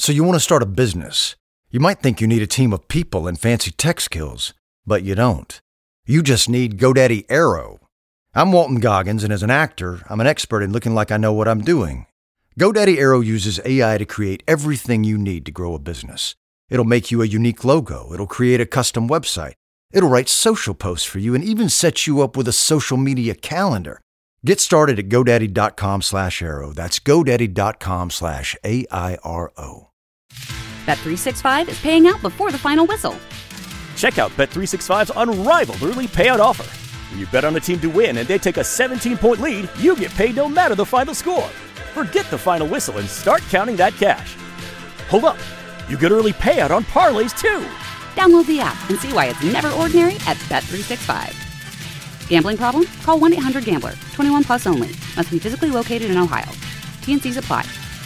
So you want to start a business. You might think you need a team of people and fancy tech skills, but you don't. You just need GoDaddy Aero. I'm Walton Goggins, and as an actor, I'm an expert in looking like I know what I'm doing. GoDaddy Aero uses AI to create everything you need to grow a business. It'll make you a unique logo. It'll create a custom website. It'll write social posts for you and even set you up with a social media calendar. Get started at GoDaddy.com/Aero. That's GoDaddy.com/AIRO. Bet365 is paying out before the final whistle. Check out Bet365's unrivaled early payout offer. When you bet on a team to win and they take a 17-point lead, you get paid no matter the final score. Forget the final whistle and start counting that cash. Hold up. You get early payout on parlays, too. Download the app and see why it's never ordinary at Bet365. Gambling problem? Call 1-800-GAMBLER. 21 plus only. Must be physically located in Ohio. T&Cs apply.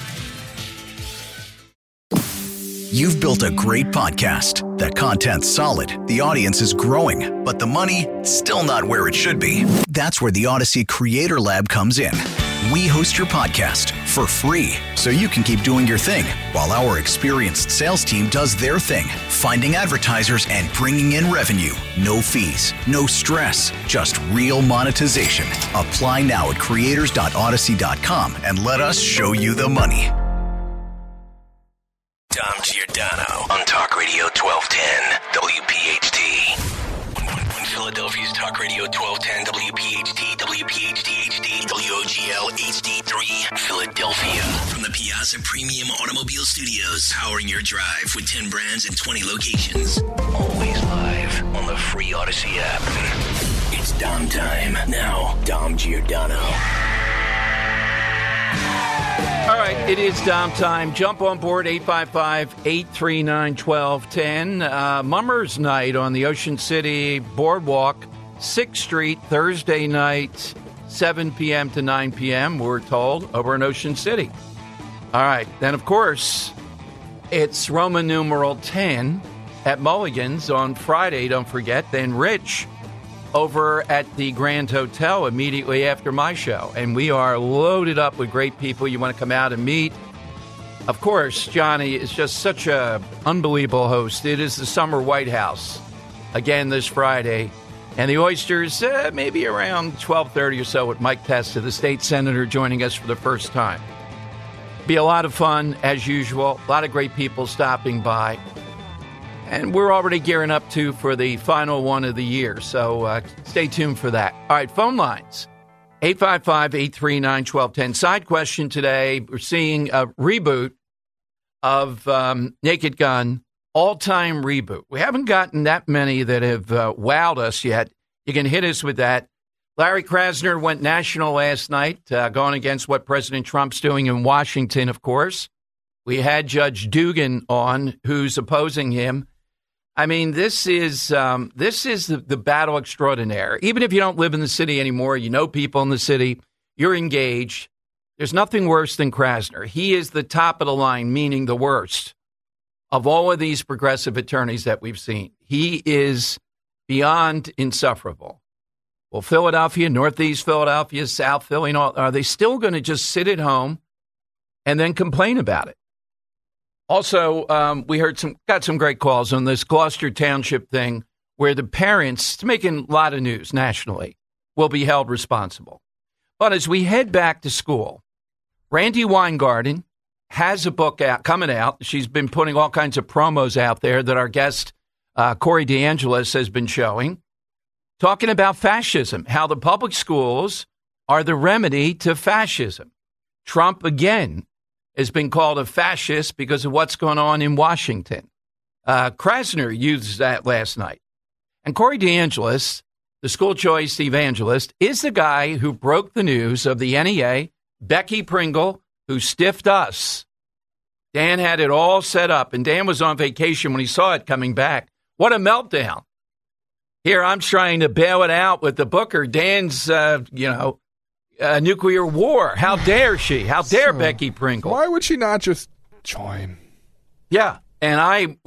You've built a great podcast. That content's solid. The audience is growing. But the money, still not where it should be. That's where the Odyssey Creator Lab comes in. We host your podcast for free, so you can keep doing your thing while our experienced sales team does their thing, finding advertisers and bringing in revenue. No fees, no stress, just real monetization. Apply now at creators.odyssey.com and let us show you the money. Dom Giordano on Talk Radio 1210 WPHT. Philadelphia's Talk Radio 1210 WPHT, WPHT HD, WOGL HD3, Philadelphia. From the Piazza Premium Automobile Studios, powering your drive with 10 brands and 20 locations. Always live on the free Odyssey app. It's Dom time. Now, Dom Giordano. All right, it is Dom time. Jump on board, 855-839-1210. Mummers Night on the Ocean City Boardwalk, 6th Street, Thursday night, 7 p.m. to 9 p.m., we're told, over in Ocean City. All right, then, of course, it's Roman numeral 10 at Mulligan's on Friday, don't forget. Then Rich over at the Grand Hotel immediately after my show. And we are loaded up with great people you want to come out and meet. Of course, Johnny is just such an unbelievable host. It is the Summer White House again this Friday. And the Oysters, maybe around 12:30 or so with Mike Testa, the state senator, joining us for the first time. Be a lot of fun, as usual. A lot of great people stopping by. And we're already gearing up, too, for the final one of the year. So stay tuned for that. All right, phone lines. 855-839-1210. Side question today. We're seeing a reboot of Naked Gun, all-time reboot. We haven't gotten that many that have wowed us yet. You can hit us with that. Larry Krasner went national last night, going against what President Trump's doing in Washington, of course. We had Judge Dugan on, who's opposing him. I mean, this is the battle extraordinaire. Even if you don't live in the city anymore, you know people in the city, you're engaged. There's nothing worse than Krasner. He is the top of the line, meaning the worst of all of these progressive attorneys that we've seen. He is beyond insufferable. Well, Philadelphia, Northeast Philadelphia, South Philly, are they still going to just sit at home and then complain about it? Also, we got some great calls on this Gloucester Township thing where the parents, it's making a lot of news nationally, will be held responsible. But as we head back to school, Randy Weingarten has a book coming out. She's been putting all kinds of promos out there that our guest, Corey DeAngelis, has been showing, talking about fascism, how the public schools are the remedy to fascism. Trump, again, has been called a fascist because of what's going on in Washington. Krasner used that last night. And Corey DeAngelis, the school choice evangelist, is the guy who broke the news of the NEA, Becky Pringle, who stiffed us. Dan had it all set up, and Dan was on vacation when he saw it coming back. What a meltdown. Here, I'm trying to bail it out with the Booker. Dan's, nuclear war. How dare she? How dare Becky Pringle? Why would she not just join? Yeah, and I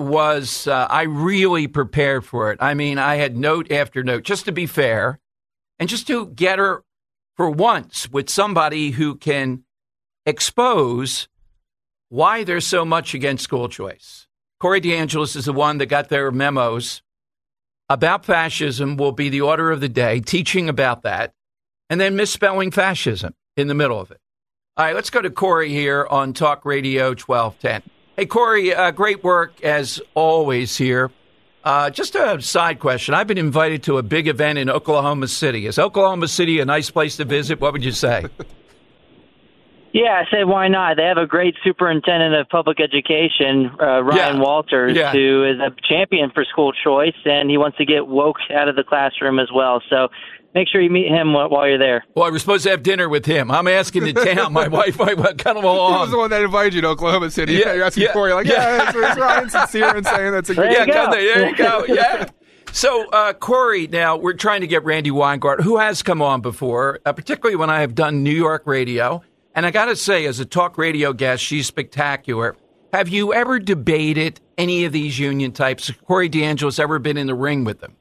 really prepared for it. I mean, I had note after note, just to be fair, and just to get her for once with somebody who can expose why there's so much against school choice. Corey DeAngelis is the one that got their memos about fascism, will be the order of the day, teaching about that, and then misspelling fascism in the middle of it. All right, let's go to Corey here on Talk Radio 1210. Hey, Corey, great work as always here. Just a side question. I've been invited to a big event in Oklahoma City. Is Oklahoma City a nice place to visit? What would you say? Yeah, I said why not? They have a great superintendent of public education, Ryan Walters, who is a champion for school choice, and he wants to get woke out of the classroom as well. So make sure you meet him while you're there. Well, I was supposed to have dinner with him. I'm asking the town. My wife might come along. He was the one that invited you to Oklahoma City. Yeah, you're asking Corey, like, it's Ryan sincere and saying that's a good idea. There you go. Yeah. So, Corey, now we're trying to get Randy Weingart, who has come on before, particularly when I have done New York radio. And I got to say, as a talk radio guest, she's spectacular. Have you ever debated any of these union types? Corey DeAngelis ever been in the ring with them?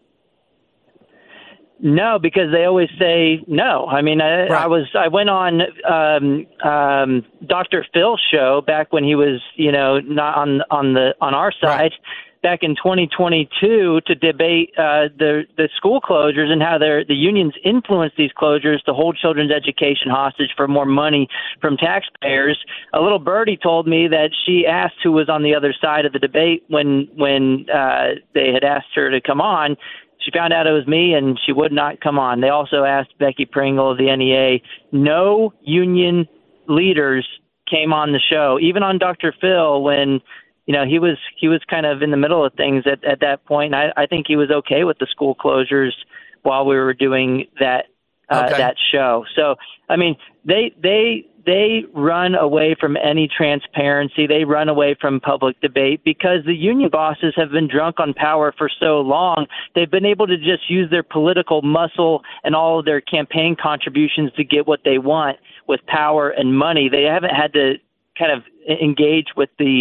No, because they always say no. I mean, I went on Dr. Phil's show back when he was, not on our side. Right. Back in 2022 to debate the school closures and how the unions influence these closures to hold children's education hostage for more money from taxpayers. A little birdie told me that she asked who was on the other side of the debate when they had asked her to come on. She found out it was me, and she would not come on. They also asked Becky Pringle of the NEA. No union leaders came on the show, even on Dr. Phil when – he was kind of in the middle of things at that point. And I think he was okay with the school closures while we were doing that show. So, I mean, they run away from any transparency. They run away from public debate because the union bosses have been drunk on power for so long. They've been able to just use their political muscle and all of their campaign contributions to get what they want with power and money. They haven't had to kind of engage with the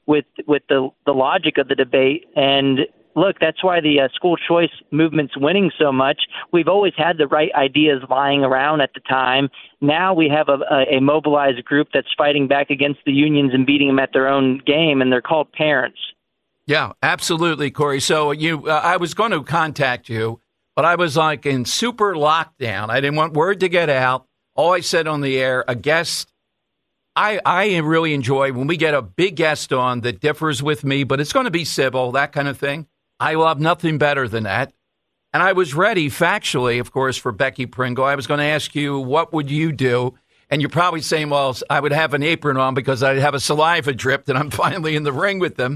logic of the debate. And look, that's why the school choice movement's winning so much. We've always had the right ideas lying around at the time. Now we have a mobilized group that's fighting back against the unions and beating them at their own game, and they're called parents. Yeah, absolutely, Corey. So I was going to contact you, but I was like in super lockdown. I didn't want word to get out. All I said on the air, a guest, I really enjoy when we get a big guest on that differs with me, but it's going to be civil, that kind of thing. I love nothing better than that. And I was ready factually, of course, for Becky Pringle. I was going to ask you, what would you do? And you're probably saying, well, I would have an apron on because I'd have a saliva drip and I'm finally in the ring with them.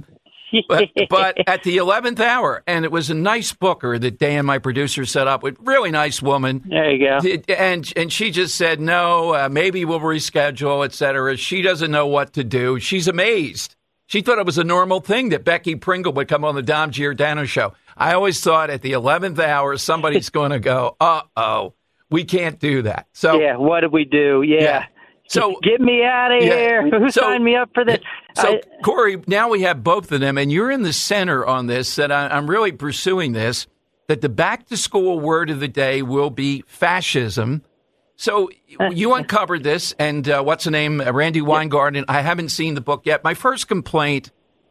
But at the 11th hour, and it was a nice booker that Dan, my producer, set up with, really nice woman. There you go. And she just said, no, maybe we'll reschedule, et cetera. She doesn't know what to do. She's amazed. She thought it was a normal thing that Becky Pringle would come on the Dom Giordano show. I always thought at the 11th hour, somebody's going to go, uh-oh, we can't do that. So yeah, what did we do? Yeah. So get me out of here. Who signed me up for this? So, Corey, now we have both of them, and you're in the center on this, that I'm really pursuing this, that the back-to-school word of the day will be fascism. So you uncovered this, and what's the name? Randy Weingart, and I haven't seen the book yet. My first complaint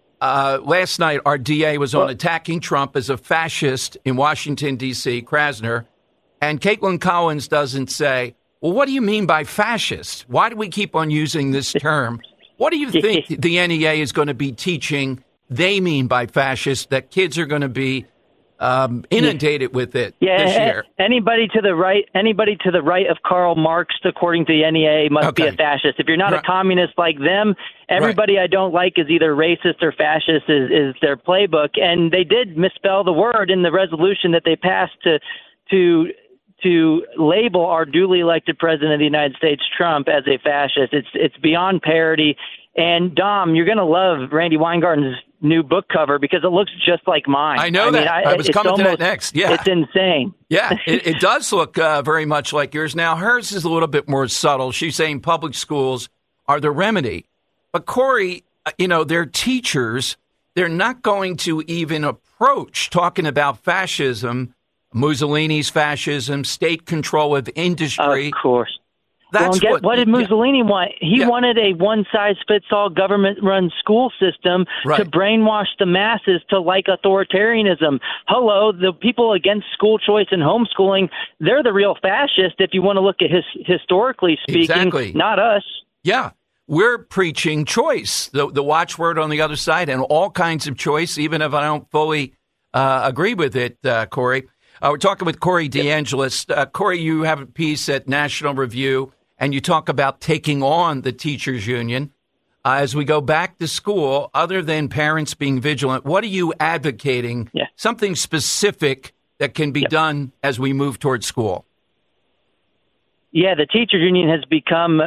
last night, our DA was on attacking Trump as a fascist in Washington, D.C., Krasner, and Caitlin Collins doesn't say, well, what do you mean by fascist? Why do we keep on using this term? What do you think the NEA is going to be teaching they mean by fascist, that kids are going to be inundated with it this year? Anybody to the right of Karl Marx, according to the NEA, must be a fascist. If you're not a communist like them, everybody I don't like is either racist or fascist is their playbook. And they did misspell the word in the resolution that they passed to label our duly elected president of the United States, Trump, as a fascist. It's beyond parody. And Dom, you're going to love Randy Weingarten's new book cover because it looks just like mine. I know that. I was coming to that next. Yeah, it's insane. Yeah, it does look very much like yours. Now, hers is a little bit more subtle. She's saying public schools are the remedy. But Corey, they're teachers. They're not going to even approach talking about fascism, Mussolini's fascism, state control of industry. Of course. that's what did Mussolini want? He wanted a one-size-fits-all government-run school system to brainwash the masses to like authoritarianism. Hello, the people against school choice and homeschooling, they're the real fascists if you want to look at historically speaking, not us. Yeah. We're preaching choice, the watchword on the other side, and all kinds of choice, even if I don't fully agree with it, Corey. We're talking with Corey DeAngelis. Corey, you have a piece at National Review, and you talk about taking on the teachers union. As we go back to school, other than parents being vigilant, what are you advocating? Something specific that can be done as we move towards school? Yeah, the teachers union has become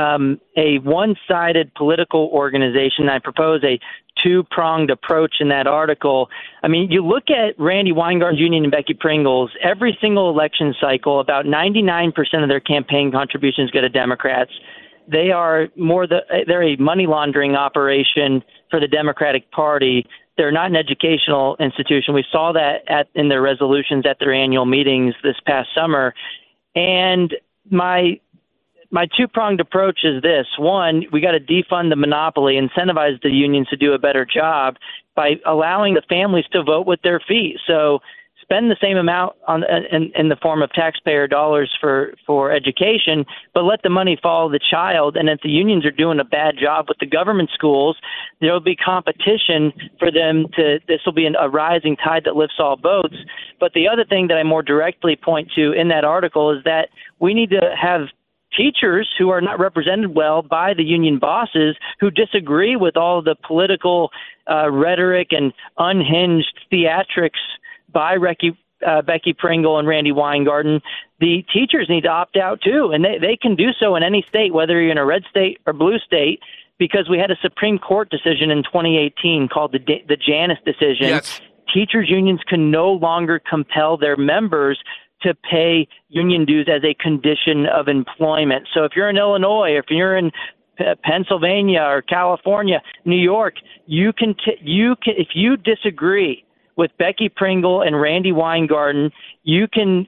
a one-sided political organization. I propose a two-pronged approach in that article. I mean, you look at Randy Weingarten's union and Becky Pringle's, every single election cycle, about 99% of their campaign contributions go to Democrats. They are they're a money laundering operation for the Democratic Party. They're not an educational institution. We saw that in their resolutions at their annual meetings this past summer. And my two-pronged approach is this. One, we got to defund the monopoly, incentivize the unions to do a better job by allowing the families to vote with their feet. So spend the same amount in the form of taxpayer dollars for education, but let the money follow the child. And if the unions are doing a bad job with the government schools, there will be competition for them this will be a rising tide that lifts all boats. But the other thing that I more directly point to in that article is that we need to have teachers who are not represented well by the union bosses who disagree with all the political rhetoric and unhinged theatrics by Becky Pringle and Randy Weingarten. The teachers need to opt out too, and they can do so in any state, whether you're in a red state or blue state, because we had a Supreme Court decision in 2018 called the Janus decision. Yes. Teachers unions can no longer compel their members to pay union dues as a condition of employment. So if you're in Illinois, if you're in Pennsylvania or California, New York, you can if you disagree with Becky Pringle and Randy Weingarten, you can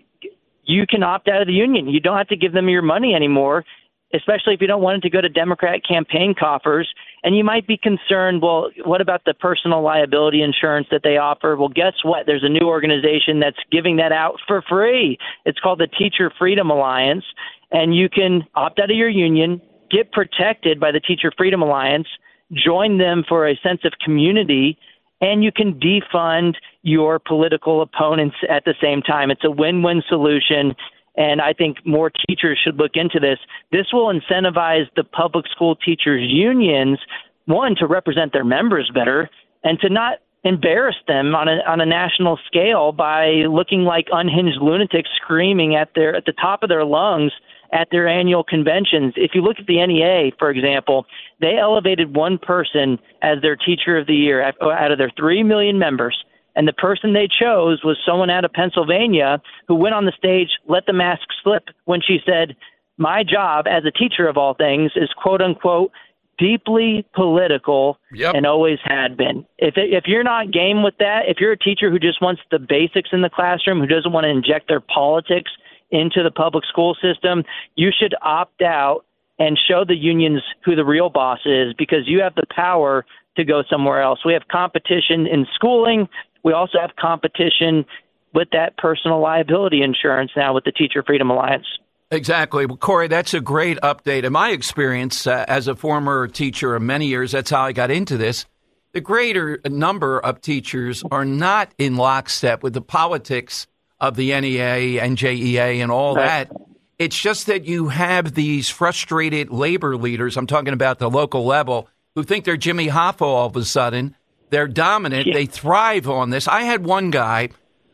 opt out of the union. You don't have to give them your money anymore, especially if you don't want it to go to Democrat campaign coffers. And you might be concerned, well, what about the personal liability insurance that they offer? Well, guess what? There's a new organization that's giving that out for free. It's called the Teacher Freedom Alliance, and you can opt out of your union, get protected by the Teacher Freedom Alliance, join them for a sense of community, and you can defund your political opponents at the same time. It's a win-win solution, and I think more teachers should look into this. This will incentivize the public school teachers unions, one, to represent their members better, and to not embarrass them on a national scale by looking like unhinged lunatics screaming at the top of their lungs at their annual conventions. If you look at the NEA, for example, they elevated one person as their teacher of the year out of their 3 million members. And the person they chose was someone out of Pennsylvania who went on the stage, let the mask slip when she said, my job as a teacher of all things is, quote unquote, deeply political and always had been. If you're not game with that, if you're a teacher who just wants the basics in the classroom, who doesn't want to inject their politics into the public school system, you should opt out and show the unions who the real boss is, because you have the power to go somewhere else. We have competition in schooling. We also have competition with that personal liability insurance now with the Teacher Freedom Alliance. Exactly. Well, Corey, that's a great update. In my experience as a former teacher of many years, that's how I got into this. The greater number of teachers are not in lockstep with the politics of the NEA and JEA and all that. It's just that you have these frustrated labor leaders, I'm talking about the local level, who think they're Jimmy Hoffa all of a sudden. They're dominant. Yeah. They thrive on this. I had one guy,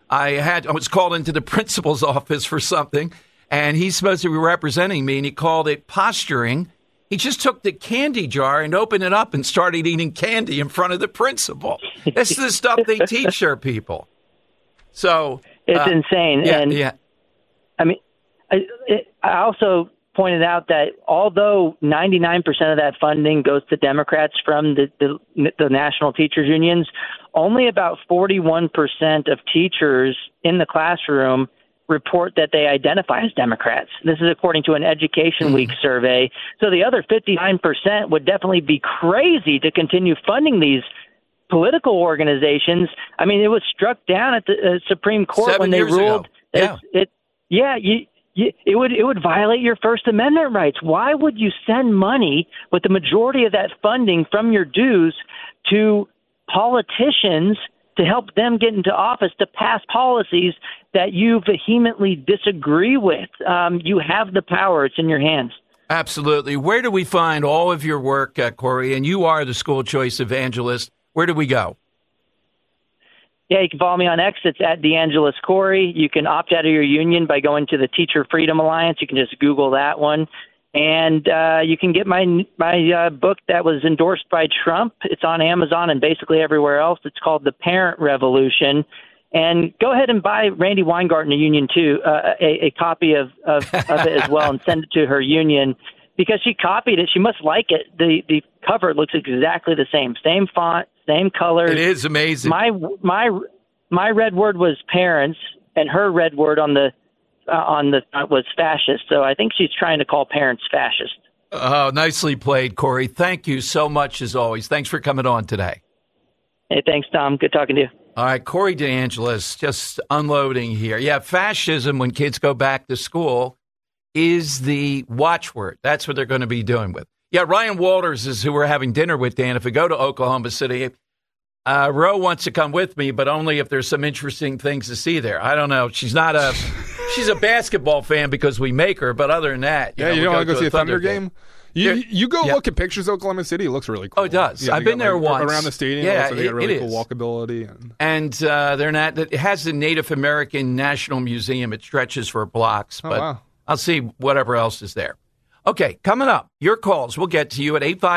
I was called into the principal's office for something, and he's supposed to be representing me, and he called it posturing. He just took the candy jar and opened it up and started eating candy in front of the principal. This is the stuff they teach their people. So it's insane. I mean, I also pointed out that although 99% of that funding goes to Democrats from the national teachers unions, only about 41% of teachers in the classroom report that they identify as Democrats. This is according to an Education Week survey. So the other 59% would definitely be crazy to continue funding these political organizations. I mean, it was struck down at the Supreme Court when they ruled. It would violate your First Amendment rights. Why would you send money with the majority of that funding from your dues to politicians to help them get into office to pass policies that you vehemently disagree with? You have the power. It's in your hands. Absolutely. Where do we find all of your work, Corey? And you are the school choice evangelist. Where do we go? Yeah, you can follow me on X. It's at DeAngelis Corey. You can opt out of your union by going to the Teacher Freedom Alliance. You can just Google that one. And you can get my book that was endorsed by Trump. It's on Amazon and basically everywhere else. It's called The Parent Revolution. And go ahead and buy Randy Weingarten a union too, a copy of it as well, and send it to her union because she copied it. She must like it. The cover looks exactly the same font, same colors. It is amazing. My red word was parents, and her red word on the front was fascist. So I think she's trying to call parents fascist. Oh, nicely played, Corey. Thank you so much as always. Thanks for coming on today. Hey, thanks, Tom. Good talking to you. All right, Corey DeAngelis, just unloading here. Yeah, fascism when kids go back to school is the watchword. That's what they're going to be doing with. Yeah, Ryan Walters is who we're having dinner with, Dan. If we go to Oklahoma City, Ro wants to come with me, but only if there's some interesting things to see there. I don't know. She's a basketball fan because we make her, but other than that, you don't want to go see a Thunder game? You go look at pictures of Oklahoma City. It looks really cool. Oh, it does. Yeah, I've been there once. Around the stadium. Yeah, they got really cool walkability. And it has the Native American National Museum. It stretches for blocks, but wow. I'll see whatever else is there. Okay, coming up, your calls. We'll get to you at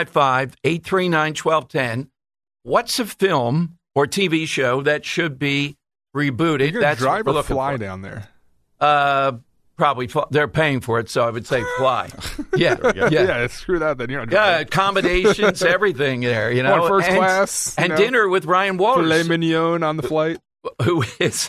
855-839-1210. What's a film or TV show that should be rebooted? You're going to drive or fly down there? Probably they're paying for it, so I would say fly. Yeah, screw that then. You're not driving. Accommodations, everything there. You know, first class and dinner with Ryan Walters, filet mignon on the flight. Who is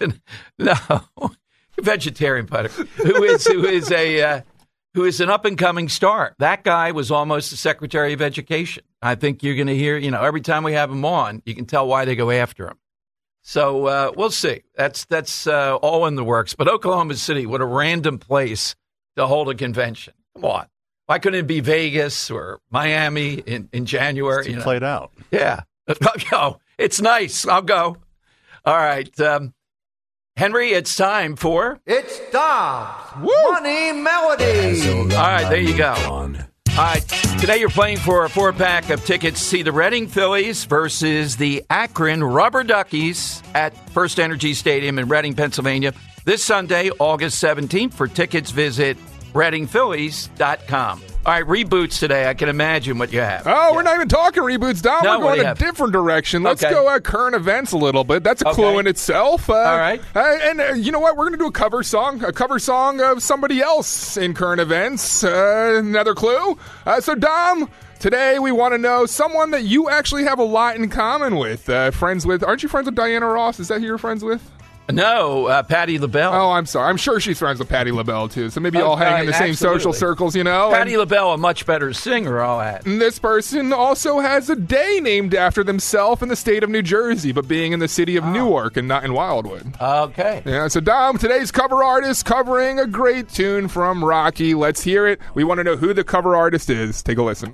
vegetarian putter? Who is an up and coming star? That guy was almost the Secretary of Education. I think you're going to hear. Every time we have him on, you can tell why they go after him. So we'll see. That's all in the works. But Oklahoma City, what a random place to hold a convention. Come on. Why couldn't it be Vegas or Miami in January? It's played out. Yeah. It's nice. I'll go. All right. Henry, it's time for... It's Dom's Money Melody. All right, there you go. All right, today you're playing for a 4-pack of tickets to see the Reading Phillies versus the Akron Rubber Duckies at First Energy Stadium in Reading, Pennsylvania, this Sunday, August 17th. For tickets, visit ReadingPhillies.com. All right, reboots today. I can imagine what you have. Oh, we're not even talking reboots, Dom. No, we're going a different direction. Let's go at current events a little bit. That's a clue in itself. All right. And you know what? We're going to do a cover song of somebody else in current events. Another clue. So, Dom, today we want to know someone that you actually have a lot in common with. Friends with? Aren't you friends with Diana Ross? Is that who you're friends with? No, Patti LaBelle. Oh, I'm sorry. I'm sure she's friends with Patti LaBelle, too. So maybe all hang in the same social circles, Patti LaBelle, a much better singer, all that. And this person also has a day named after themselves in the state of New Jersey, but being in the city of Newark and not in Wildwood. Okay. Yeah, so Dom, today's cover artist covering a great tune from Rocky. Let's hear it. We want to know who the cover artist is. Take a listen.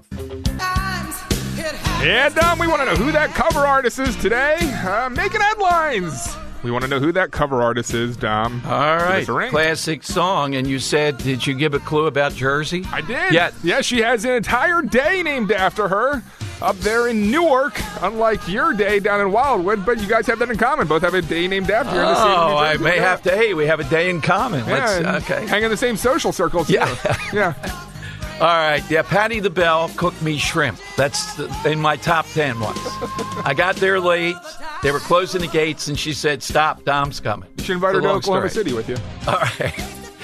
Yeah, Dom, we want to know who that cover artist is today. Making headlines. We want to know who that cover artist is, Dom. All right. Classic song. And you said, did you give a clue about Jersey? I did. Yeah. Yeah, she has an entire day named after her up there in Newark, unlike your day down in Wildwood. But you guys have that in common. Both have a day named after you in the city of New Jersey. I may have to. Hey, we have a day in common. Yeah, okay. Hang in the same social circles, too. Yeah. All right, Patti LaBelle cooked me shrimp. That's in my top 10 ones. I got there late. They were closing the gates, and she said, stop, Dom's coming. You should invite her to Oklahoma City with you. All right.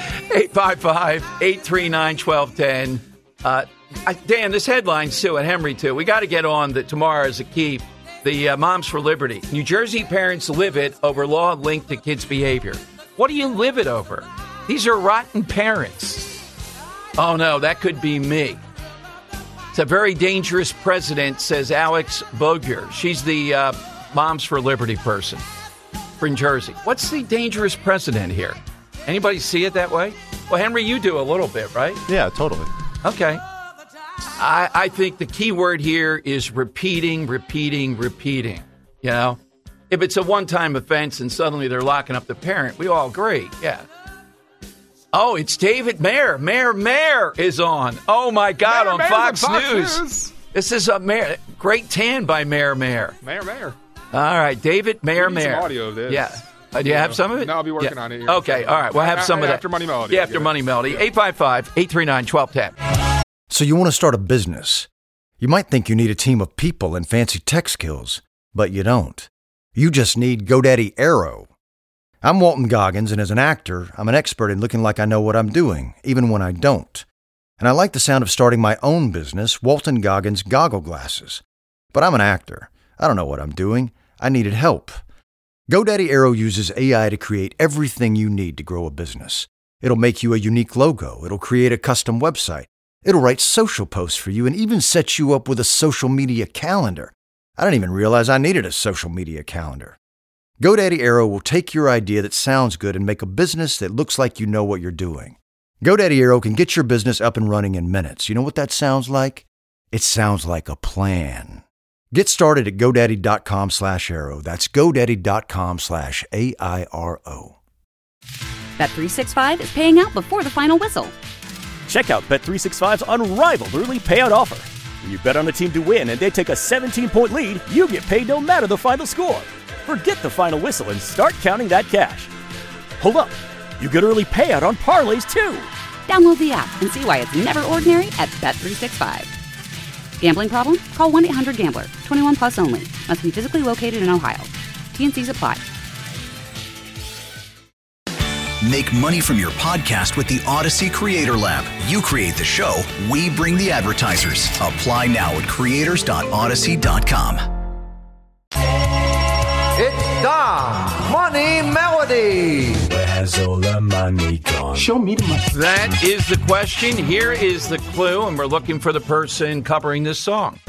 855-839-1210. Dan, this headline's too, and Henry too. We got to get on that tomorrow as a key. The Moms for Liberty. New Jersey parents livid over law linked to kids' behavior. What do you live it over? These are rotten parents. Oh, no, that could be me. It's a very dangerous president, says Alex Bogier. She's the Moms for Liberty person from Jersey. What's the dangerous president here? Anybody see it that way? Well, Henry, you do a little bit, right? Yeah, totally. Okay. I think the key word here is repeating. You know? If it's a one-time offense and suddenly they're locking up the parent, we all agree. Yeah. Oh, it's David Mayer. Mayer is on. Oh, my God, on Fox News. This is a Mayer. Great tan by Mayer. Mayer. All right, David Mayer. Some audio of this. Yeah. Do you have some of it? No, I'll be working on it here. Okay, all right. We'll have some of that. After Money Melody. Yeah, after Money Melody. 855-839-1210. So you want to start a business. You might think you need a team of people and fancy tech skills, but you don't. You just need GoDaddy Aero. I'm Walton Goggins, and as an actor, I'm an expert in looking like I know what I'm doing, even when I don't. And I like the sound of starting my own business, Walton Goggins Goggle Glasses. But I'm an actor. I don't know what I'm doing. I needed help. GoDaddy Aero uses AI to create everything you need to grow a business. It'll make you a unique logo. It'll create a custom website. It'll write social posts for you and even set you up with a social media calendar. I didn't even realize I needed a social media calendar. GoDaddy Aero will take your idea that sounds good and make a business that looks like you know what you're doing. GoDaddy Aero can get your business up and running in minutes. You know what that sounds like? It sounds like a plan. Get started at GoDaddy.com/Aero. That's GoDaddy.com/AIRO. Bet365 is paying out before the final whistle. Check out Bet365's unrivaled early payout offer. When you bet on a team to win and they take a 17-point lead, you get paid no matter the final score. Forget the final whistle and start counting that cash. Hold up. You get early payout on parlays, too. Download the app and see why it's never ordinary at Bet365. Gambling problem? Call 1-800-GAMBLER. 21 plus only. Must be physically located in Ohio. T&Cs apply. Make money from your podcast with the Odyssey Creator Lab. You create the show, we bring the advertisers. Apply now at creators.odyssey.com. It's Dom Money Melody. Where has all the money gone? Show me the money. That is the question. Here is the clue, and we're looking for the person covering this song.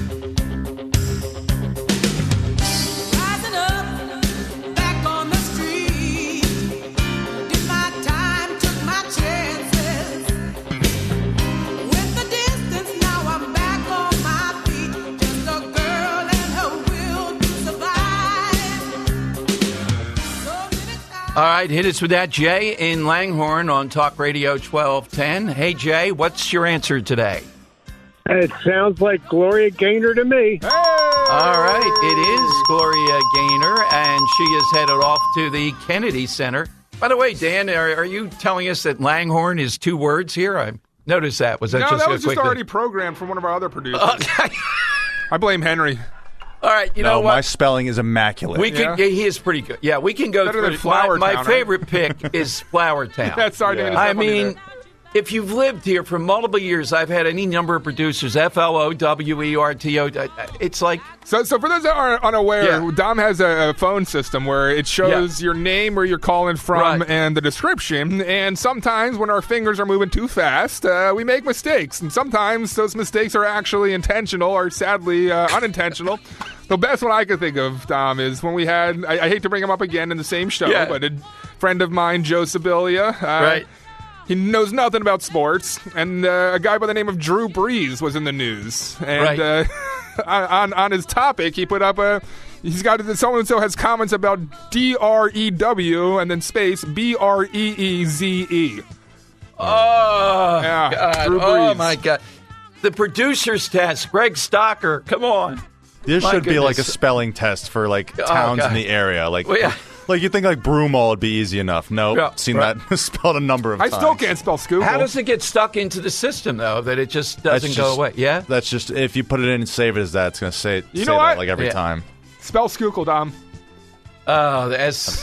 All right, hit us with that, Jay in Langhorne on Talk Radio 1210. Hey, Jay, what's your answer today? It sounds like Gloria Gaynor to me. Hey! All right, it is Gloria Gaynor, and she is headed off to the Kennedy Center. By the way, Dan, are you telling us that Langhorne is 2 words here? I noticed that. Was that no, just that was just already programmed from one of our other producers. Okay. I blame Henry. All right, you know what? My spelling is immaculate. We could. Yeah, he is pretty good. Yeah, we can go better through than Flower my Town, favorite pick is Flower Town. That's sorry to I mean, if you've lived here for multiple years, I've had any number of producers, FLOWERTO. It's like... So for those that are unaware, Dom has a phone system where it shows your name, where you're calling from, and the description. And sometimes when our fingers are moving too fast, we make mistakes. And sometimes those mistakes are actually intentional or sadly unintentional. The best one I could think of, Dom, is when we had, I hate to bring him up again in the same show, but a friend of mine, Joe Sibilia, he knows nothing about sports, and a guy by the name of Drew Brees was in the news. And on his topic, he put up he's got, so-and-so has comments about DREW and then space BREEZE. Oh, yeah, God. Drew Brees. Oh, my God. The producer's test, Greg Stocker, come on. There should be like a spelling test for like towns in the area. Like, like you think like Broomall would be easy enough. Nope. Seen that spelled a number of times. I still can't spell Schuylkill. How does it get stuck into the system, though, that it just doesn't go away? Yeah? That's just, if you put it in and save it as that, it's going to say know what? That like every time. Spell Schuylkill, Dom. Oh, the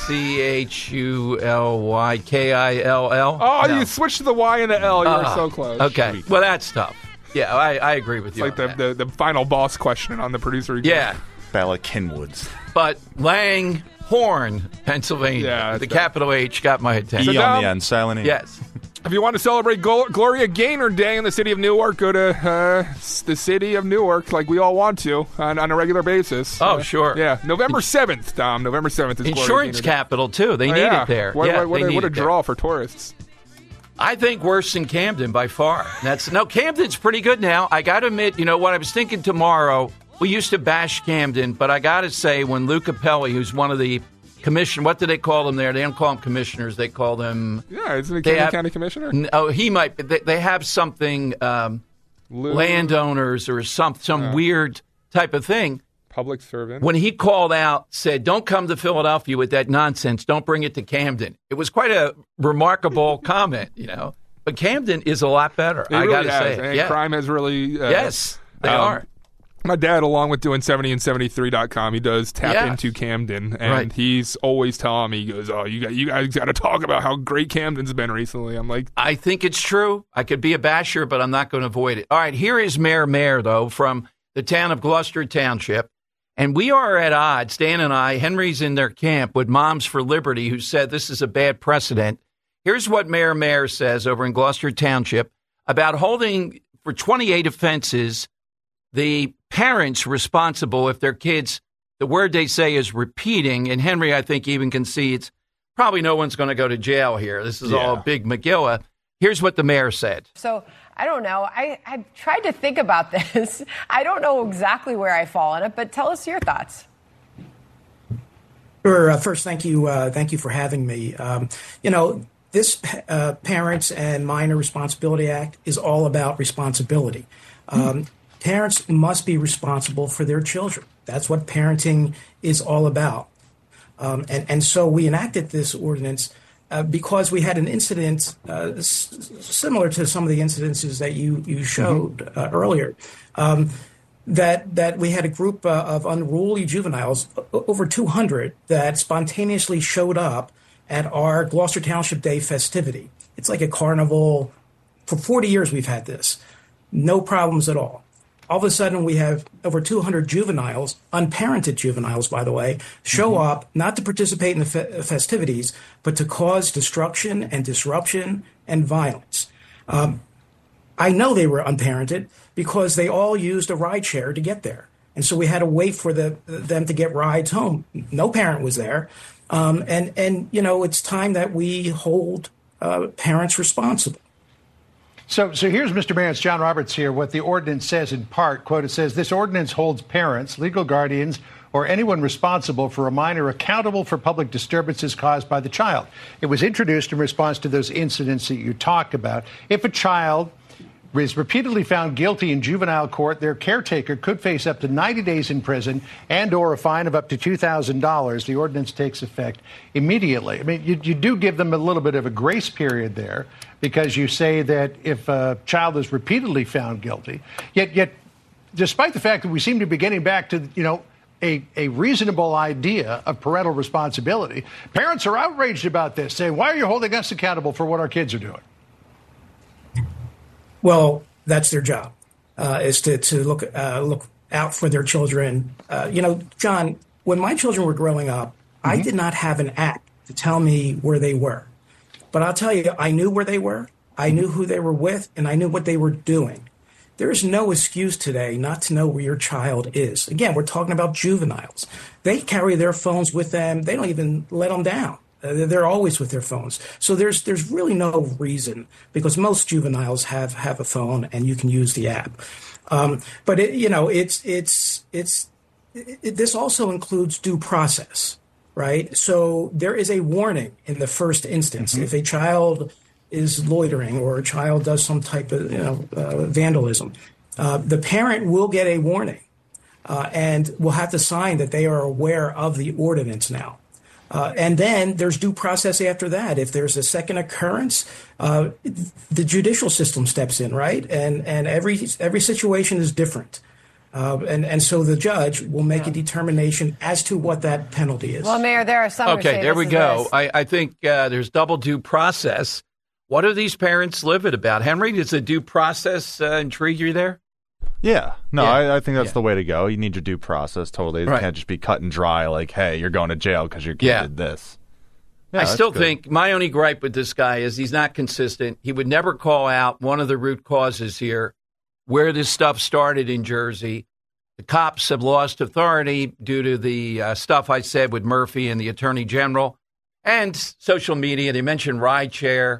SCHULYKILL. Oh, no. You switched to the Y and the L. You were so close. Okay. Well, that's tough. Yeah, I agree with you. It's like the final boss question on the producer. Yeah. Bella Kinwoods. But Lang Horn, Pennsylvania. Yeah, the capital H got my attention. E on the end, silent E. Yes. If you want to celebrate Gloria Gaynor Day in the city of Newark, go to the city of Newark, like we all want to, on a regular basis. Oh, sure. Yeah, November 7th, Dom. November 7th is Insurance capital, too. They need it there. What a draw for tourists. I think worse than Camden by far. Camden's pretty good now. I got to admit, what I was thinking tomorrow, we used to bash Camden, but I got to say when Lou Capelli, who's one of the what do they call them there? They don't call them commissioners. They call them... Yeah, isn't he Camden County Commissioner? Oh, he might. They have something, landowners or some weird type of thing. Public servant. When he called out, said, don't come to Philadelphia with that nonsense. Don't bring it to Camden. It was quite a remarkable comment, But Camden is a lot better, I got to say. And crime has really... yes, they are. My dad, along with doing 70and73.com, he does tap into Camden, and he's always telling me, he goes, oh, you guys got to talk about how great Camden's been recently. I'm like... I think it's true. I could be a basher, but I'm not going to avoid it. All right, here is Mayor, though, from the town of Gloucester Township, and we are at odds, Dan and I, Henry's in their camp with Moms for Liberty, who said this is a bad precedent. Here's what Mayor says over in Gloucester Township about holding for 28 offenses the parents responsible if their kids, the word they say is repeating, and Henry, I think, even concedes, probably no one's going to go to jail here. This is all big McGilla. Here's what the mayor said. So, I don't know. I've tried to think about this. I don't know exactly where I fall in it, but tell us your thoughts. Sure. First, thank you for having me. This Parents and Minor Responsibility Act is all about responsibility. Parents must be responsible for their children. That's what parenting is all about. And so we enacted this ordinance because we had an incident similar to some of the incidences that you showed earlier, that we had a group of unruly juveniles, over 200, that spontaneously showed up at our Gloucester Township Day festivity. It's like a carnival. For 40 years we've had this. No problems at all. All of a sudden, we have over 200 juveniles, unparented juveniles, by the way, show up not to participate in the festivities, but to cause destruction and disruption and violence. I know they were unparented because they all used a ride share to get there. And so we had to wait for them to get rides home. No parent was there. And it's time that we hold parents responsible. So here's Mr. Mayor, it's John Roberts here, what the ordinance says in part. Quote, it says, this ordinance holds parents, legal guardians, or anyone responsible for a minor accountable for public disturbances caused by the child. It was introduced in response to those incidents that you talked about. If a child is repeatedly found guilty in juvenile court, their caretaker could face up to 90 days in prison and or a fine of up to $2,000. The ordinance takes effect immediately. I mean, you do give them a little bit of a grace period there because you say that if a child is repeatedly found guilty, yet despite the fact that we seem to be getting back to, a reasonable idea of parental responsibility, parents are outraged about this, saying, why are you holding us accountable for what our kids are doing? Well, that's their job, is to look out for their children. John, when my children were growing up, I did not have an app to tell me where they were. But I'll tell you, I knew where they were, I knew who they were with, and I knew what they were doing. There is no excuse today not to know where your child is. Again, we're talking about juveniles. They carry their phones with them. They don't even let them down. They're always with their phones. So there's really no reason, because most juveniles have a phone and you can use the app. But this also includes due process, right? So there is a warning in the first instance. If a child is loitering or a child does some type of vandalism, the parent will get a warning and will have to sign that they are aware of the ordinance now. And then there's due process after that. If there's a second occurrence, the judicial system steps in, right? And every situation is different. And so the judge will make a determination as to what that penalty is. Well, Mayor, there are some. Okay, there we go. I think there's double due process. What are these parents livid about? Henry, does the due process intrigue you there? Yeah. No, yeah. I think that's the way to go. You need your due process, totally. It can't just be cut and dry like, hey, you're going to jail because your kid did this. Yeah, I still think my only gripe with this guy is he's not consistent. He would never call out one of the root causes here, where this stuff started in Jersey. The cops have lost authority due to the stuff I said with Murphy and the Attorney General and social media. They mentioned rideshare,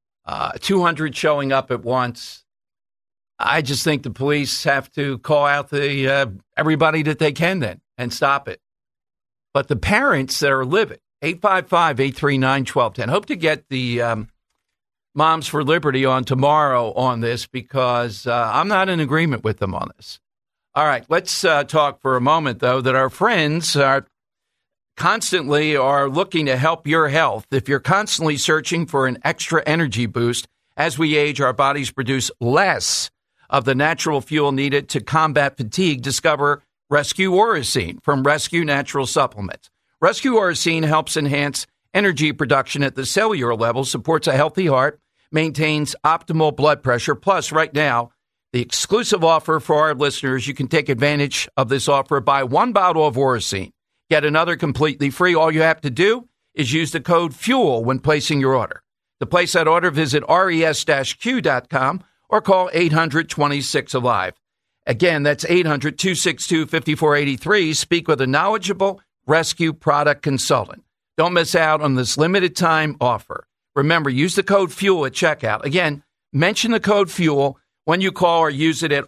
200 showing up at once. I just think the police have to call out the everybody that they can then and stop it. But the parents that are livid, 855-839-1210. Hope to get the Moms for Liberty on tomorrow on this because I'm not in agreement with them on this. All right, let's talk for a moment, though, that our friends are constantly looking to help your health. If you're constantly searching for an extra energy boost, as we age, our bodies produce less of the natural fuel needed to combat fatigue. Discover Rescue Orosine from Rescue Natural Supplements. Rescue Orosine helps enhance energy production at the cellular level, supports a healthy heart, maintains optimal blood pressure. Plus, right now, the exclusive offer for our listeners, you can take advantage of this offer. Buy one bottle of Orosine, get another completely free. All you have to do is use the code FUEL when placing your order. To place that order, visit res-q.com or call 800-26-ALIVE. Again, that's 800-262-5483. Speak with a knowledgeable Rescue product consultant. Don't miss out on this limited time offer. Remember, use the code FUEL at checkout. Again, mention the code FUEL when you call or use it at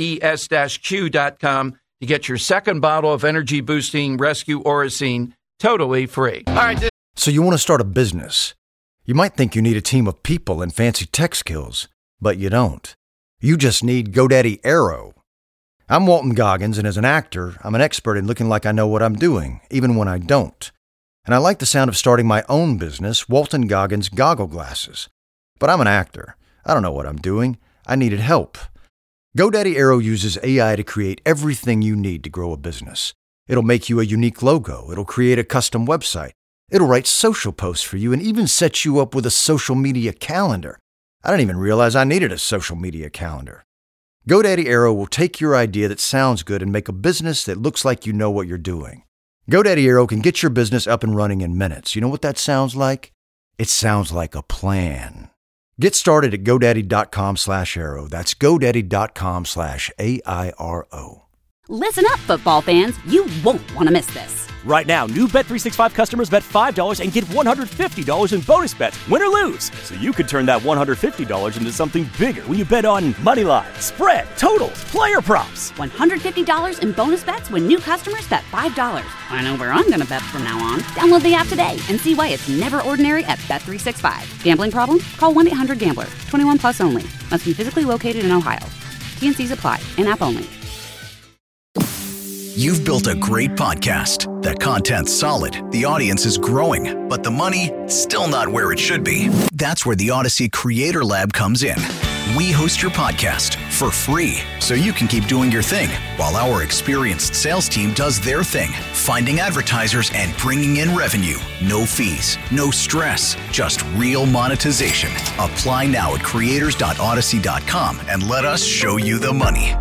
res-q.com to get your second bottle of energy boosting Rescue Orosine totally free. All right. So you want to start a business. You might think you need a team of people and fancy tech skills, but you don't. You just need GoDaddy Aero. I'm Walton Goggins, and as an actor, I'm an expert in looking like I know what I'm doing, even when I don't. And I like the sound of starting my own business, Walton Goggins Goggle Glasses. But I'm an actor. I don't know what I'm doing. I needed help. GoDaddy Aero uses AI to create everything you need to grow a business. It'll make you a unique logo. It'll create a custom website. It'll write social posts for you and even set you up with a social media calendar. I didn't even realize I needed a social media calendar. GoDaddy Aero will take your idea that sounds good and make a business that looks like you know what you're doing. GoDaddy Aero can get your business up and running in minutes. You know what that sounds like? It sounds like a plan. Get started at GoDaddy.com/Aero. That's GoDaddy.com/AIRO. Listen up, football fans. You won't want to miss this. Right now, new Bet365 customers bet $5 and get $150 in bonus bets, win or lose. So you could turn that $150 into something bigger when you bet on moneyline, spread, totals, player props. $150 in bonus bets when new customers bet $5. I know where I'm going to bet from now on. Download the app today and see why it's never ordinary at Bet365. Gambling problem? Call 1-800-GAMBLER. 21 plus only. Must be physically located in Ohio. T&Cs apply. In-app only. You've built a great podcast. That content's solid, the audience is growing, but the money, still not where it should be. That's where the Odyssey Creator Lab comes in. We host your podcast for free, so you can keep doing your thing, while our experienced sales team does their thing, finding advertisers and bringing in revenue. No fees, no stress, just real monetization. Apply now at creators.odyssey.com and let us show you the money.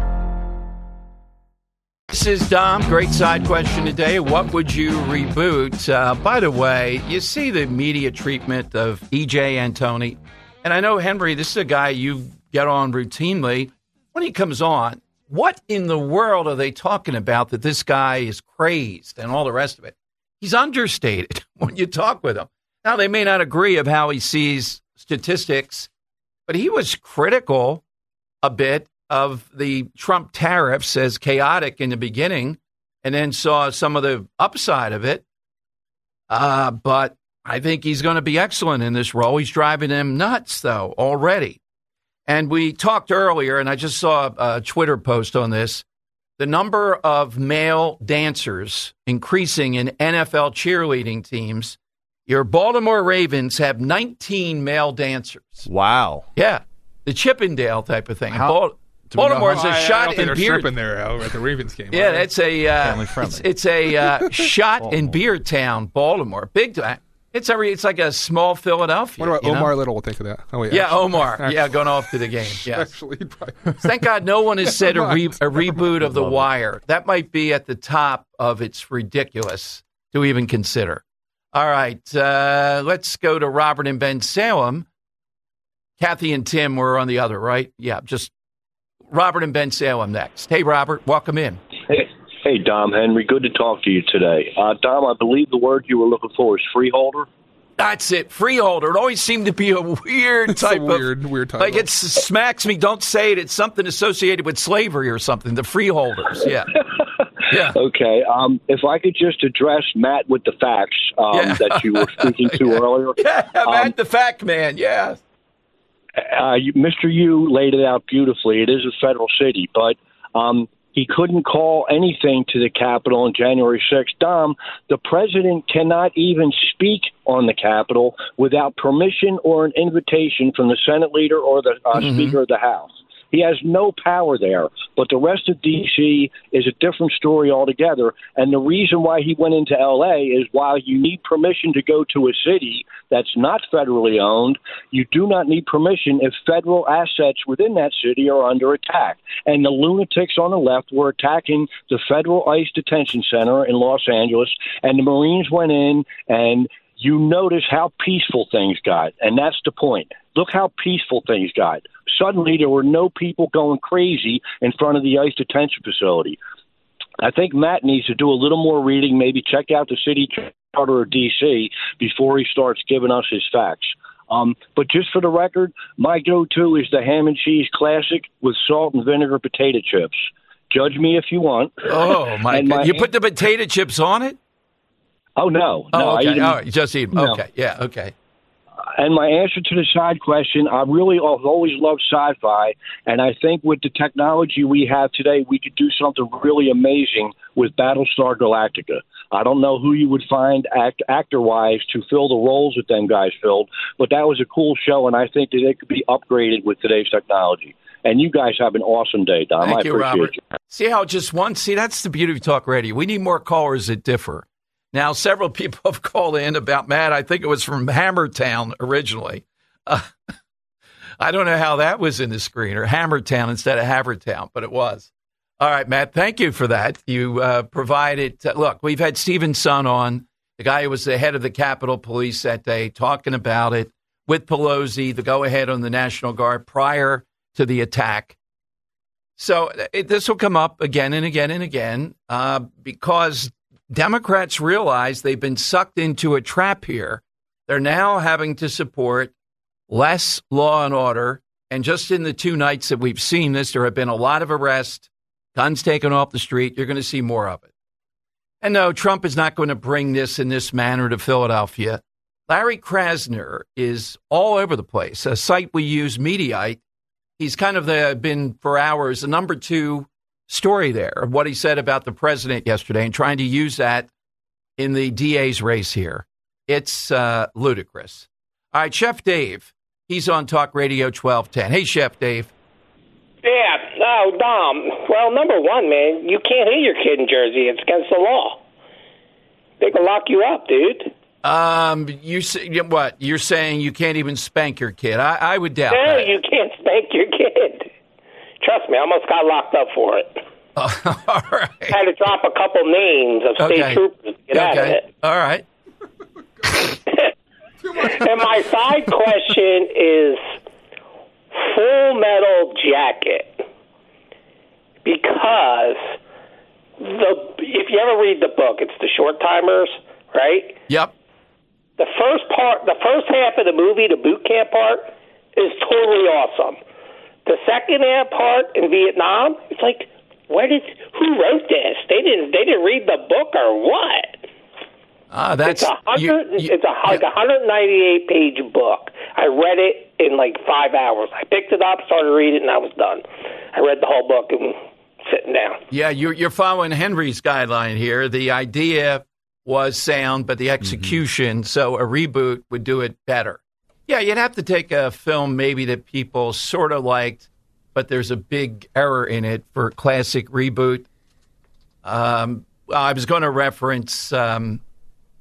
This is Dom. Great side question today. What would you reboot? By the way, you see the media treatment of E.J. Antoni. And I know, Henry, this is a guy you get on routinely. When he comes on, what in the world are they talking about that this guy is crazed and all the rest of it? He's understated when you talk with him. Now, they may not agree of how he sees statistics, but he was critical a bit of the Trump tariffs as chaotic in the beginning and then saw some of the upside of it. But I think he's going to be excellent in this role. He's driving them nuts, though, already. And we talked earlier, and I just saw a Twitter post on this, the number of male dancers increasing in NFL cheerleading teams. Your Baltimore Ravens have 19 male dancers. Wow. Yeah, the Chippendale type of thing. Baltimore's a shot in beer. There at the Ravens game. Yeah, that's a family friendly. It's a shot in beer town, Baltimore, big time. It's like a small Philadelphia. What about Omar Little will think of that? Oh, yeah, Omar. Going off to the game. Yes. Actually, thank God no one has said a reboot of The Wire. That might be at the top of it's ridiculous to even consider. All right, let's go to Robert in Bensalem. Kathy and Tim were on the other, right? Yeah, just Robert in Bensalem next. Hey, Robert, welcome in. Hey, Dom Henry. Good to talk to you today. Dom, I believe the word you were looking for is freeholder. That's it, freeholder. It always seemed to be a weird type of weird type. Like it smacks me. Don't say it. It's something associated with slavery or something. The freeholders. Yeah. Yeah. Okay. If I could just address Matt with the facts that you were speaking to earlier. Yeah, Matt, the fact man. Yeah. Mr. Yu laid it out beautifully. It is a federal city, but he couldn't call anything to the Capitol on January 6th. Dom, the president cannot even speak on the Capitol without permission or an invitation from the Senate leader or the Speaker of the House. He has no power there. But the rest of D.C. is a different story altogether. And the reason why he went into L.A. is while you need permission to go to a city that's not federally owned, you do not need permission if federal assets within that city are under attack. And the lunatics on the left were attacking the federal ICE detention center in Los Angeles, and the Marines went in, and you notice how peaceful things got. And that's the point. Look how peaceful things got. Suddenly, there were no people going crazy in front of the ICE detention facility. I think Matt needs to do a little more reading, maybe check out the city charter of D.C. before he starts giving us his facts. But just for the record, my go-to is the ham and cheese classic with salt and vinegar potato chips. Judge me if you want. Oh, my God. You put the potato chips on it? Oh, no. Oh, okay. I eat them. Oh, you just eat them. No. Okay. Yeah, okay. And my answer to the side question, I've always loved sci-fi, and I think with the technology we have today, we could do something really amazing with Battlestar Galactica. I don't know who you would find actor-wise to fill the roles that them guys filled, but that was a cool show, and I think that it could be upgraded with today's technology. And you guys have an awesome day, Dom. Thank you, appreciate Robert. you. See how just one? See, that's the beauty of talk radio. We need more callers that differ. Now, several people have called in about Matt. I think it was from Hammertown originally. I don't know how that was in the screener. Hammertown instead of Havertown, but it was. All right, Matt, thank you for that. You provided look, we've had Stephen Sun on, the guy who was the head of the Capitol Police that day, talking about it with Pelosi, the go-ahead on the National Guard prior to the attack. So this will come up again and again and again because Democrats realize they've been sucked into a trap here. They're now having to support less law and order. And just in the 2 nights that we've seen this, there have been a lot of arrests, guns taken off the street. You're going to see more of it. And no, Trump is not going to bring this in this manner to Philadelphia. Larry Krasner is all over the place. A site we use, Mediaite. He's kind of been for hours the number 2 story there of what he said about the president yesterday and trying to use that in the DA's race here. It's ludicrous. All right, Chef Dave, he's on Talk Radio 1210. Hey, Chef Dave. Yeah, no, Dom. Well, number one, man, you can't hit your kid in Jersey. It's against the law. They can lock you up, dude. You say what? You're saying you can't even spank your kid? I would doubt that. No, you can't spank your kid. Trust me, I almost got locked up for it. All right. Had to drop a couple names of state troopers to get out of it. All right. And my side question is Full Metal Jacket. Because if you ever read the book, it's The Short Timers, right? Yep. The first half of the movie, the boot camp part, is totally awesome. The second half part in Vietnam, it's like, who wrote this? They didn't read the book or what? That's it's like a 198-page book. I read it in like 5 hours. I picked it up, started reading it, and I was done. I read the whole book and sitting down. Yeah, you're following Henry's guideline here. The idea was sound, but the execution, so a reboot would do it better. Yeah, you'd have to take a film maybe that people sort of liked, but there's a big error in it for classic reboot. I was going to reference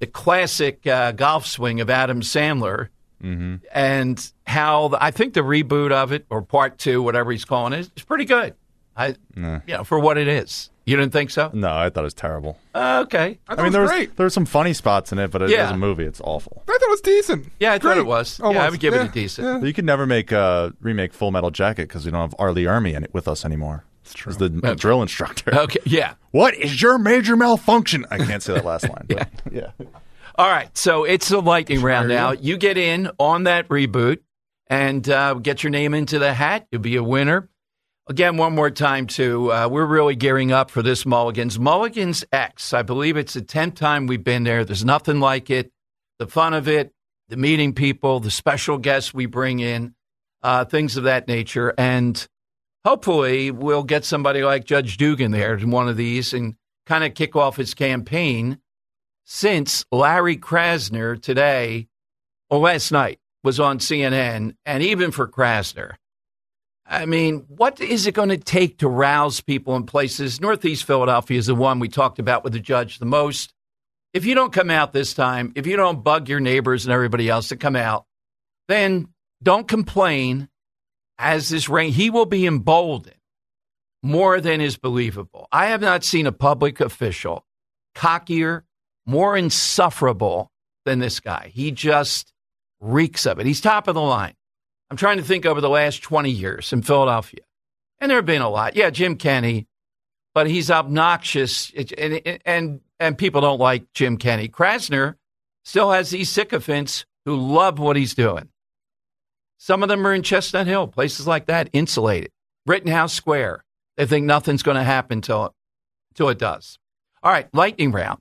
the classic golf swing of Adam Sandler, and how I think the reboot of it, or part 2, whatever he's calling it, is pretty good. For what it is. You didn't think so? No, I thought it was terrible. Okay. I mean, there were some funny spots in it, but as a movie, it's awful. I thought it was decent. Yeah, I thought it was. Almost. Yeah, I would give it a decent. Yeah. You could never remake Full Metal Jacket because we don't have Arlie Ermy with us anymore. It's true. He's the drill instructor. Okay, yeah. What is your major malfunction? I can't say that last line. But yeah. All right, so it's the lightning round now. You get in on that reboot and get your name into the hat. You'll be a winner. Again, one more time, too, we're really gearing up for this Mulligan's. Mulligan's X, I believe it's the 10th time we've been there. There's nothing like it. The fun of it, the meeting people, the special guests we bring in, things of that nature. And hopefully we'll get somebody like Judge Dugan there in one of these and kind of kick off his campaign, since Larry Krasner today, or last night, was on CNN. And even for Krasner, I mean, what is it going to take to rouse people in places? Northeast Philadelphia is the one we talked about with the judge the most. If you don't come out this time, if you don't bug your neighbors and everybody else to come out, then don't complain. As this rain, he will be emboldened more than is believable. I have not seen a public official cockier, more insufferable than this guy. He just reeks of it. He's top of the line. I'm trying to think over the last 20 years in Philadelphia. And there have been a lot. Yeah, Jim Kenney, but he's obnoxious, and people don't like Jim Kenney. Krasner still has these sycophants who love what he's doing. Some of them are in Chestnut Hill, places like that, insulated. Rittenhouse Square. They think nothing's going to happen till it does. All right, lightning round.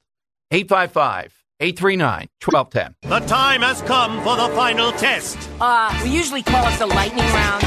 855-839-1210. The time has come for the final test. We usually call it the lightning round.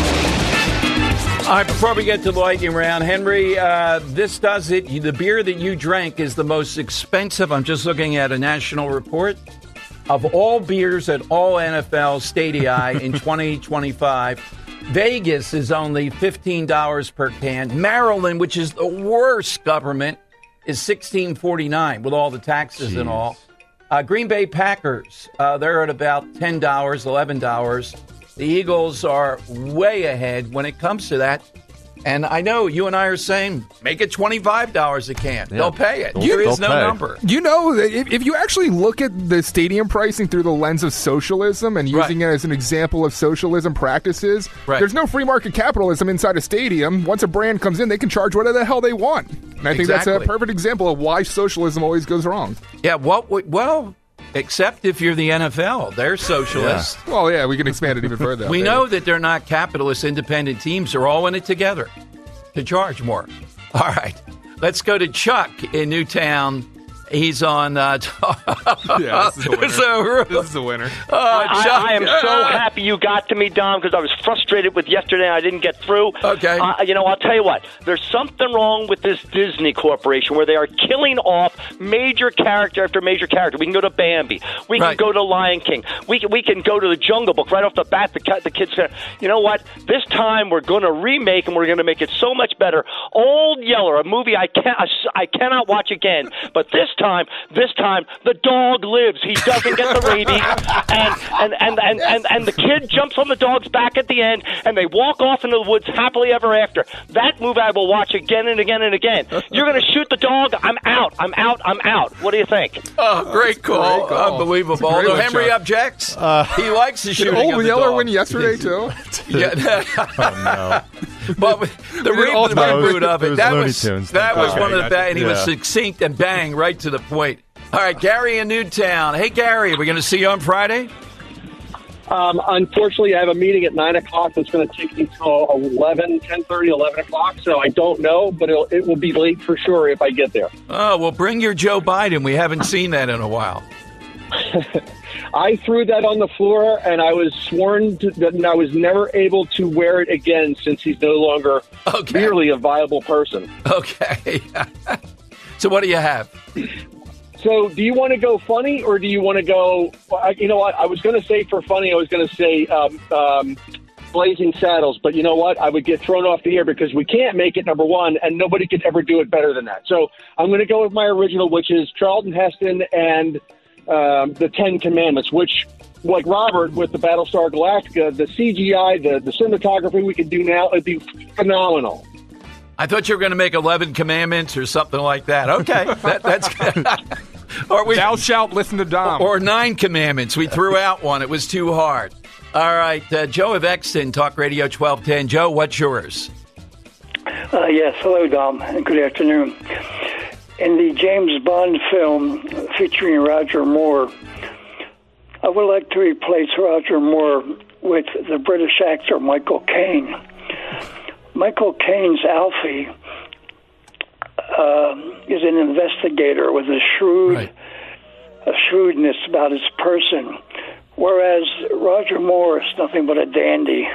All right, before we get to the lightning round, Henry, this does it. The beer that you drank is the most expensive. I'm just looking at a national report of all beers at all NFL stadia in 2025. Vegas is only $15 per can. Maryland, which is the worst government, is $16.49 with all the taxes and all. Green Bay Packers, they're at about $10, $11. The Eagles are way ahead when it comes to that. And I know you and I are saying, make it $25 a can. Yeah. They'll pay it. There is no number. You know, if you actually look at the stadium pricing through the lens of socialism and using it as an example of socialism practices, there's no free market capitalism inside a stadium. Once a brand comes in, they can charge whatever the hell they want. And I think that's a perfect example of why socialism always goes wrong. Yeah, well, except if you're the NFL. They're socialists. Yeah. Well, yeah, we can expand it even further. We know that they're not capitalist independent teams. They're all in it together to charge more. All right. Let's go to Chuck in Newtown. He's on. Yeah, this is the winner. I am so happy you got to me, Dom, because I was frustrated with yesterday and I didn't get through. Okay. I'll tell you what. There's something wrong with this Disney Corporation where they are killing off major character after major character. We can go to Bambi. We can go to Lion King. We can go to the Jungle Book right off the bat. The kids can. You know what? This time we're going to remake and we're going to make it so much better. Old Yeller, a movie I cannot watch again. But this time the dog lives. He doesn't get the rabies, and the kid jumps on the dog's back at the end, and they walk off into the woods happily ever after. That movie I will watch again and again and again. You're going to shoot the dog? I'm out. What do you think? Oh, great call. Unbelievable. Although Henry objects, he likes the shooting of the dog. Old Yeller win yesterday too. Oh no. But the reboot of it, that was one of the best, and he was succinct and bang, right to the point. All right, Gary in Newtown. Hey, Gary, are we going to see you on Friday? Unfortunately, I have a meeting at 9 o'clock that's going to take me till 10:30, 11 o'clock, so I don't know, but it will be late for sure if I get there. Oh, well, bring your Joe Biden. We haven't seen that in a while. I threw that on the floor, and I was sworn that I was never able to wear it again since he's no longer merely a viable person. Okay. So what do you have? So do you want to go funny, or do you want to go, you know what, I was going to say for funny, I was going to say Blazing Saddles, but you know what, I would get thrown off the air because we can't make it number one, and nobody could ever do it better than that. So I'm going to go with my original, which is Charlton Heston and the Ten Commandments, which, like Robert with the Battlestar Galactica, the CGI, the cinematography we could do now, it'd be phenomenal. I thought you were going to make 11 Commandments or something like that. Okay, that's good. Or Thou shalt listen to Dom. Or 9 Commandments. We threw out one. It was too hard. All right, Joe of Exton, Talk Radio 1210. Joe, what's yours? Yes, hello, Dom, and good afternoon. In the James Bond film featuring Roger Moore, I would like to replace Roger Moore with the British actor Michael Caine. Michael Caine's Alfie is an investigator with a shrewdness about his person, whereas Roger Moore is nothing but a dandy.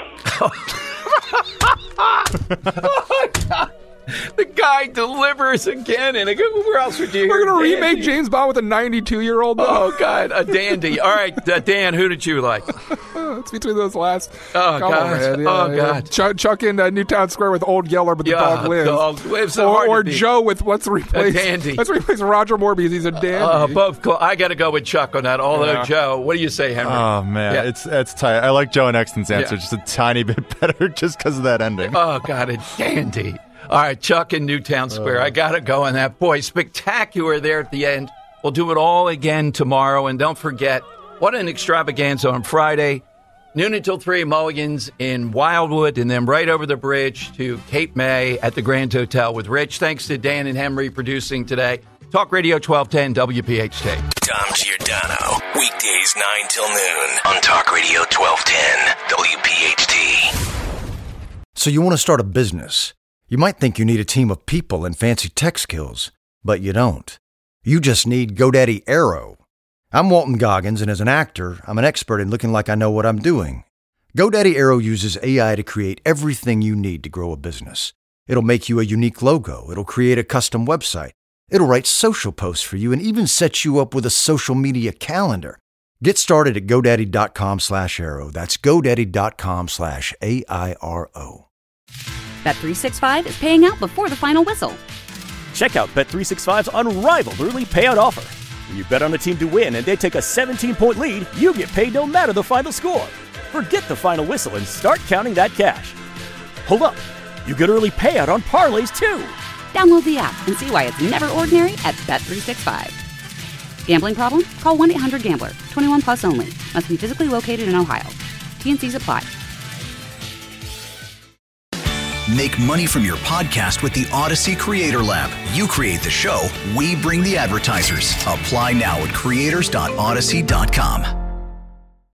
Oh, God. The guy delivers again. And where else would you hear? We're going to remake James Bond with a 92-year-old. Oh, God, a dandy. All right, Dan, who did you like? It's between those last. Oh, God. God. Chuck in Newtown Square with Old Yeller, but the dog lives. The dog lives. Or Joe with, let's replace. A dandy. Let's replace Roger Moore because he's a dandy. Both cool. I got to go with Chuck on that. Although, Joe, what do you say, Henry? Oh, man. It's tight. I like Joe and Exton's answer just a tiny bit better just because of that ending. Oh, God, a dandy. All right, Chuck in Newtown Square. I got to go on that. Boy, spectacular there at the end. We'll do it all again tomorrow. And don't forget, what an extravaganza on Friday. Noon until 3, Mulligan's in Wildwood, and then right over the bridge to Cape May at the Grand Hotel with Rich. Thanks to Dan and Henry producing today. Talk Radio 1210 WPHT. Dom Giordano, weekdays 9 till noon on Talk Radio 1210 WPHT. So you want to start a business. You might think you need a team of people and fancy tech skills, but you don't. You just need GoDaddy Aero. I'm Walton Goggins, and as an actor, I'm an expert in looking like I know what I'm doing. GoDaddy Aero uses AI to create everything you need to grow a business. It'll make you a unique logo. It'll create a custom website. It'll write social posts for you and even set you up with a social media calendar. Get started at GoDaddy.com/Aero. That's GoDaddy.com/AIRO. Bet365 is paying out before the final whistle. Check out Bet365's unrivaled early payout offer. When you bet on a team to win and they take a 17-point lead, you get paid no matter the final score. Forget the final whistle and start counting that cash. Hold up. You get early payout on parlays, too. Download the app and see why it's never ordinary at Bet365. Gambling problem? Call 1-800-GAMBLER. 21 plus only. Must be physically located in Ohio. T&Cs apply. Make money from your podcast with the Odyssey Creator Lab. You create the show, we bring the advertisers. Apply now at creators.odyssey.com.